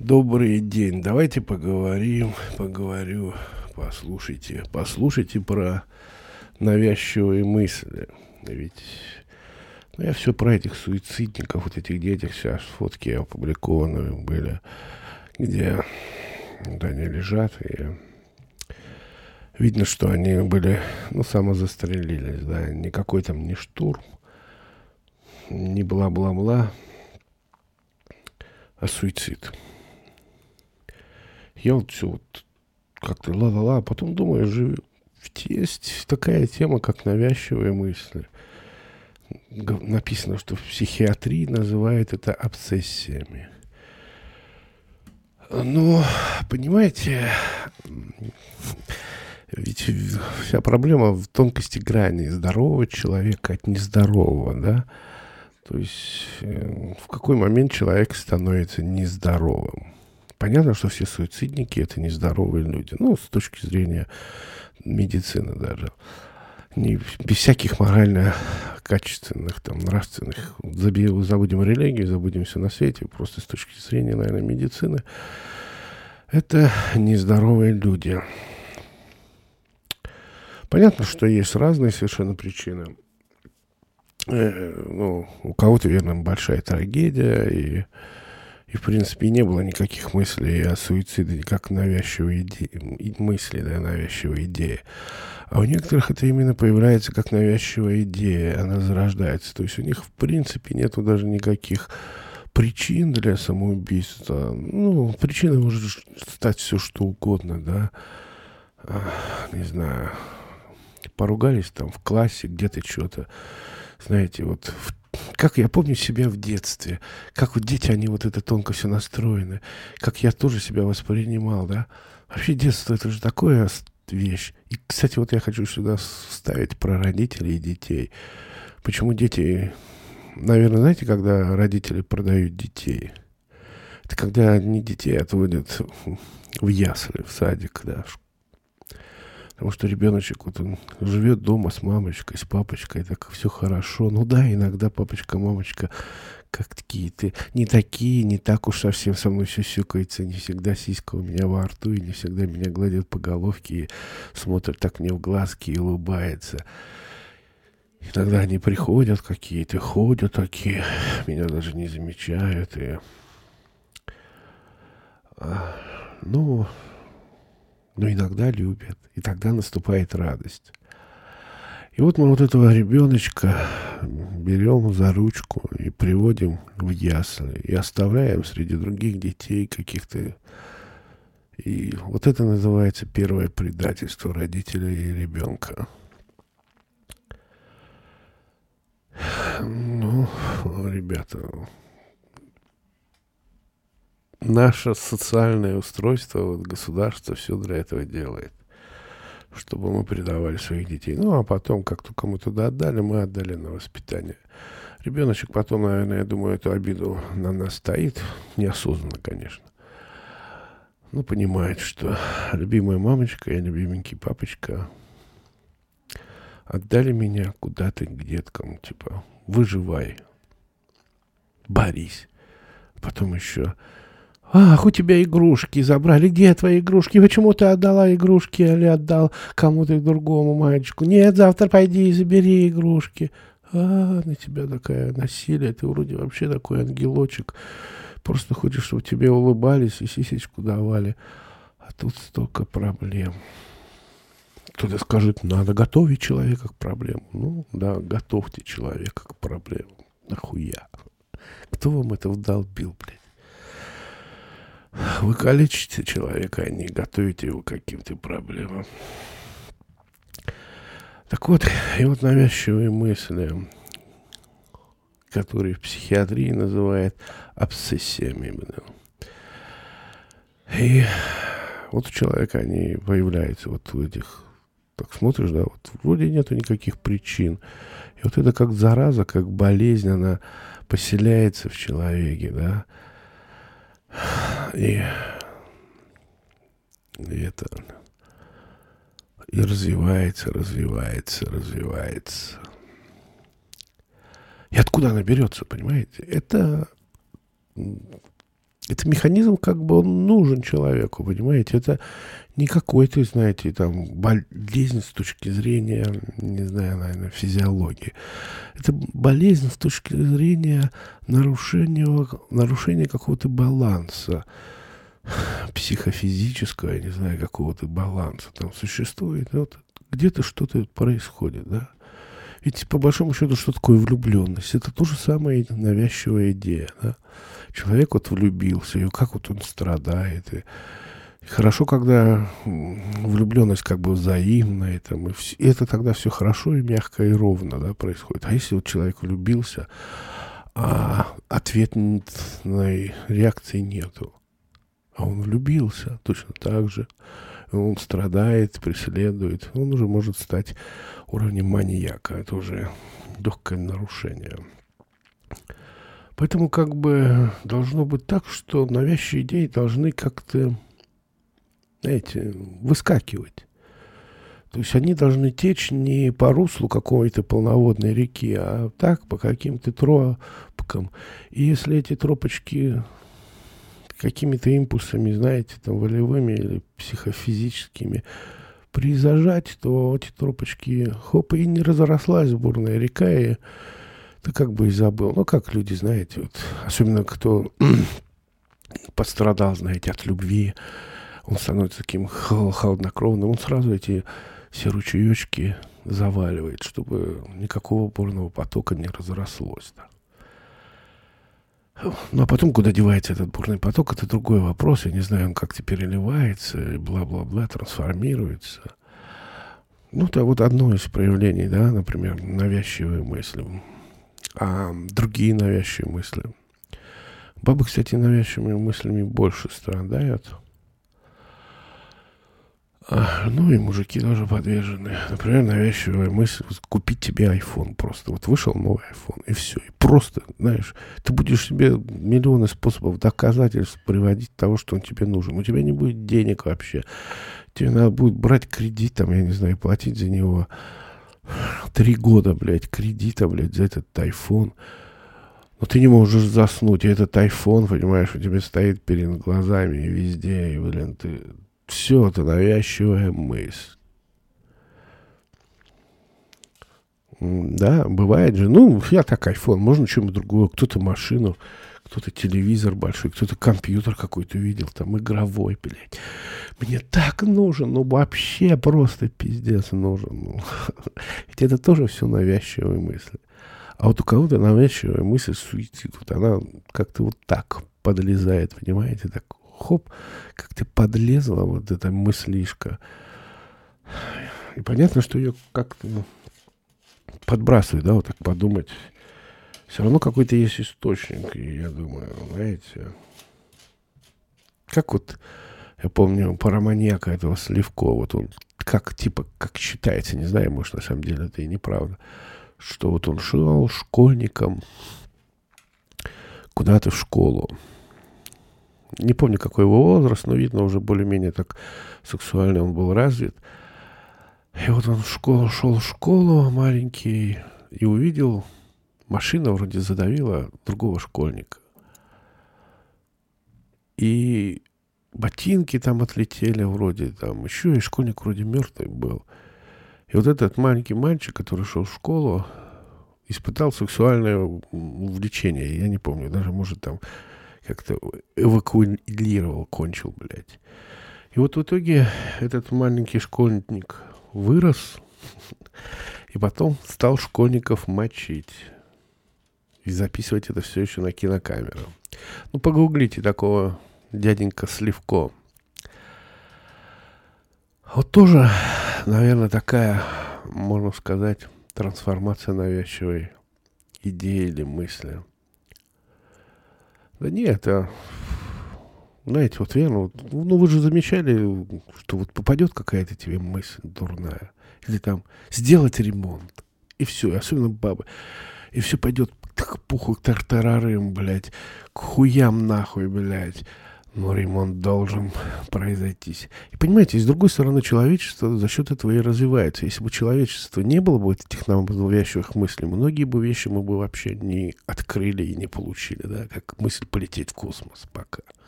Добрый день. Давайте послушайте про навязчивые мысли. Ведь я все про этих суицидников, вот этих детях, сейчас фотки опубликованы были, где вот они лежат, и видно, что они были, самозастрелились, да, никакой там не штурм, не бла-бла-бла, а суицид. Я вот все вот как-то ла-ла-ла, а потом думаю, же есть такая тема, как навязчивые мысли. Написано, что в психиатрии называют это обсессиями. Но, понимаете, ведь вся проблема в тонкости грани здорового человека от нездорового, да? То есть в какой момент человек становится нездоровым? Понятно, что все суицидники — это нездоровые люди. Ну, с точки зрения медицины даже. Не, без всяких морально качественных, там, нравственных. Забудем религию, забудем все на свете. Просто с точки зрения, наверное, медицины. Это нездоровые люди. Понятно, что есть разные совершенно причины. У кого-то, верно, большая трагедия, и, в принципе, не было никаких мыслей о суициде, как навязчивой мысли, да, навязчивой идеи. А у некоторых это именно появляется как навязчивая идея, она зарождается. То есть у них, в принципе, нету даже никаких причин для самоубийства. Ну, причиной может стать все, что угодно, да. Не знаю, поругались там в классе, где-то что-то. Знаете, вот как я помню себя в детстве, как вот дети, они вот это тонко все настроены, как я тоже себя воспринимал, да. Вообще детство — это же такое вещь. И, кстати, вот я хочу сюда вставить про родителей и детей. Почему дети... Наверное, знаете, когда родители продают детей? Это когда они детей отводят в ясли, в садик, да. Потому что ребеночек, вот он живет дома с мамочкой, с папочкой, так все хорошо. Ну да, иногда папочка, мамочка как какие-то не такие, не так уж совсем со мной сюсюкается, не всегда сиська у меня во рту, и не всегда меня гладят по головке и смотрят так мне в глазки и улыбается. Иногда они приходят какие-то, ходят такие, меня даже не замечают. Ну, иногда любят, и тогда наступает радость. И вот мы вот этого ребеночка берем за ручку и приводим в ясли, и оставляем среди других детей каких-то. И вот это называется первое предательство родителя и ребенка. Ну, ребята, наше социальное устройство, вот государство все для этого делает, чтобы мы предавали своих детей. Ну, а потом, как только мы туда отдали, мы отдали на воспитание. Ребеночек потом, наверное, я думаю, эту обиду на нас стоит, неосознанно, конечно. Но понимает, что любимая мамочка и любименький папочка отдали меня куда-то к деткам, типа, выживай, борись. Потом еще: ах, у тебя игрушки забрали. Где твои игрушки? Почему ты отдала игрушки или отдал кому-то другому мальчику? Нет, завтра пойди и забери игрушки. На тебя такое насилие. Ты вроде вообще такой ангелочек. Просто хочешь, чтобы тебе улыбались и сисечку давали. А тут столько проблем. Кто-то скажет: надо готовить человека к проблемам. Ну, да, готовьте человека к проблемам. Нахуя? Кто вам это вдолбил, блядь? Вы калечите человека, а не готовите его к каким-то проблемам. Так вот, и вот навязчивые мысли, которые в психиатрии называют обсессиями. И вот у человека они появляются вот в этих... Так смотришь, да, вот вроде нету никаких причин. И вот это как зараза, как болезнь, она поселяется в человеке, да. И это... И развивается. И откуда она берется, понимаете? Это Это механизм, как бы он нужен человеку, понимаете? Это не какой-то, знаете, там, болезнь с точки зрения, не знаю, наверное, физиологии. Это болезнь с точки зрения нарушения какого-то баланса психофизического, я не знаю, какого-то баланса там существует. Вот где-то что-то происходит, да? Ведь, по большому счету, что такое влюбленность? Это то же самое навязчивая идея, да? Человек вот влюбился, и как вот он страдает. И хорошо, когда влюбленность как бы взаимная, там, и это тогда все хорошо и мягко и ровно, да, происходит. А если вот человек влюбился, а ответной реакции нету, а он влюбился точно так же, он страдает, преследует, он уже может стать уровнем маньяка. Это уже легкое нарушение. Поэтому как бы должно быть так, что навязчивые идеи должны как-то, знаете, выскакивать. То есть они должны течь не по руслу какой-то полноводной реки, а так, по каким-то тропкам. И если эти тропочки какими-то импульсами, знаете, там, волевыми или психофизическими призажать, то эти тропочки, хоп, и не разрослась бурная река, и ты как бы и забыл. Ну, как люди, знаете, вот, особенно кто пострадал, знаете, от любви, он становится таким холоднокровным, он сразу эти все ручеечки заваливает, чтобы никакого бурного потока не разрослось. Да. Ну, а потом, куда девается этот бурный поток, это другой вопрос. Я не знаю, он как-то переливается, и бла-бла-бла, трансформируется. Ну, это вот одно из проявлений, да, например, навязчивые мысли. А другие навязчивые мысли. Бабы, кстати, навязчивыми мыслями больше страдают. Ну и мужики тоже подвержены. Например, навязчивая мысль купить тебе iPhone просто. Вот вышел новый iPhone, и все. И просто, знаешь, ты будешь себе миллионы способов доказательств приводить того, что он тебе нужен. У тебя не будет денег вообще. Тебе надо будет брать кредит, там, я не знаю, платить за него 3 года, блядь, кредита, блядь, за этот iPhone. Но ты не можешь заснуть. И этот iPhone, понимаешь, у тебя стоит перед глазами и везде. И, блин, ты... Все это навязчивая мысль. Да, бывает же. Ну, я так iPhone, можно что-нибудь другое. Кто-то машину, кто-то телевизор большой, кто-то компьютер какой-то видел, там игровой, блядь. Мне так нужен, ну вообще просто пиздец нужен. Ну. Ведь это тоже все навязчивые мысли. А вот у кого-то навязчивая мысль суицид, вот она как-то вот так подлезает, понимаете, так хоп, как ты подлезла вот эта мыслишка. И понятно, что ее как-то подбрасывает, да, вот так подумать. Все равно какой-то есть источник, и я думаю, знаете, как вот, я помню, параманьяка этого Сливко, вот он как, типа, как считается, не знаю, может, на самом деле это и неправда, что вот он шел школьником куда-то в школу. Не помню, какой его возраст, но видно, уже более-менее так сексуально он был развит. И вот он шел в школу маленький и увидел, машина вроде задавила другого школьника. И ботинки там отлетели вроде, там еще, и школьник вроде мертвый был. И вот этот маленький мальчик, который шел в школу, испытал сексуальное увлечение. Я не помню, даже, может, там как-то эвакуировал, кончил, блядь. И вот в итоге этот маленький школьник вырос и потом стал школьников мочить. И записывать это все еще на кинокамеру. Ну, погуглите такого дяденька Сливко. Вот тоже, наверное, такая, можно сказать, трансформация навязчивой идеи или мысли. Да нет, знаете, вот верно, вот, ну вы же замечали, что вот попадет какая-то тебе мысль дурная, или там сделать ремонт, и все, особенно бабы, и все пойдет к пуху, к тартарарым, блядь, к хуям нахуй, блядь. Но ремонт должен произойти. И понимаете, с другой стороны, человечество за счет этого и развивается. Если бы человечество не было бы этих навязчивых мыслей, многие бы вещи мы бы вообще не открыли и не получили, да, как мысль полететь в космос пока.